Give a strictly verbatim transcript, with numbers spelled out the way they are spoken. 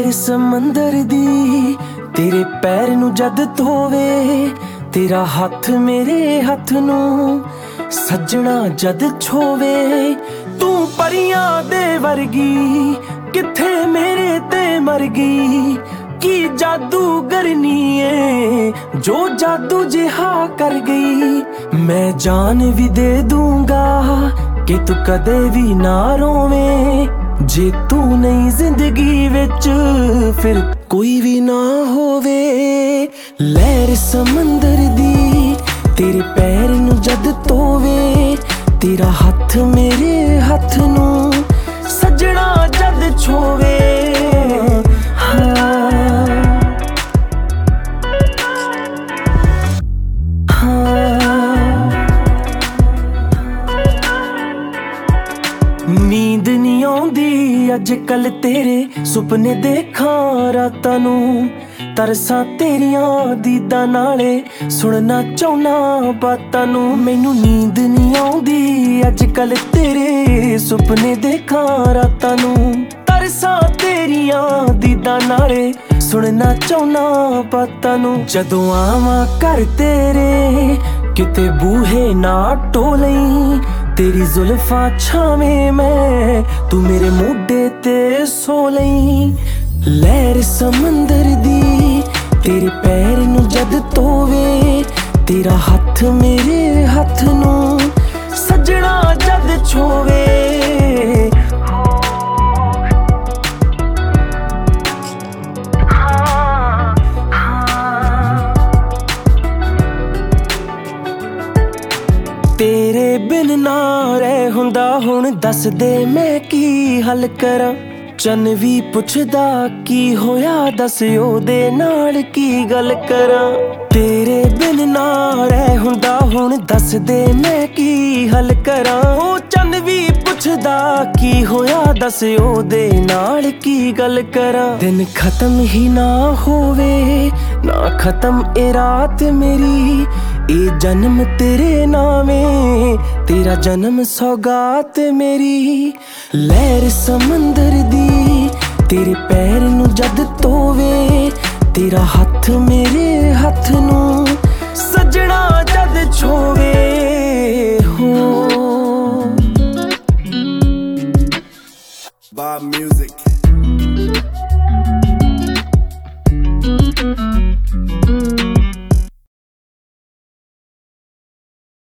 लहर समंदर दी तेरे पैर नू जद धोवे, तेरा हाथ मेरे हाथ नू सजना जद छोवे। तू परियां दे वर्गी किथे मेरे ते मरगी, की जादूगरनी है जो जादू जिहा कर गई। मैं जान भी दे दूंगा कि तू कदे भी ना रोवे, जे तू नहीं जिंदगी विच फिर कोई भी ना होवे। लहर समंदर दी तेरे पैर नू जद धोवे, तेरा हाथ मेरे हाथ नू सजना जद छोवे। नींद नहीं आउंदी अजकल तेरे सुपने देखा रातां नू, तरसा तेरियां दीदां नाले सुनना चाहुना बातां नू। मैनू नींद नहीं आउंदी अजकल तेरे सुपने देखा रातां नू, तरसा तेरियां दीदां नाले सुनना चाहुना बातां नू। जदों आवां घर तेरे किते बूहे ना टोलई, तेरी जुल्फा छावे मैं तू मेरे मोढे ते सो लई। लहर समंदर दी तेरे पैर नू जद धोवे, तेरा हाथ मेरे हाथ नू सजना जद छोवे। तेरे बिन ना रह हुंदा हुण दस दे मैं की हल करा। चन भी पुछदा की होया दस ओदे नाल की गल करा। तेरे बिन ना रह हुंदा हुण दस दे मैं की हल करा। ओ चन भी पुछदा की होया दस ओदे नाल की गल करा। दिन खत्म ही ना होवे ना खत्म ए रात मेरी, ए जन्म तेरे नामे तेरा जन्म सौगात मेरी। लहर समंदर दी तेरे पैर नू जद धोवे, तेरा हाथ मेरे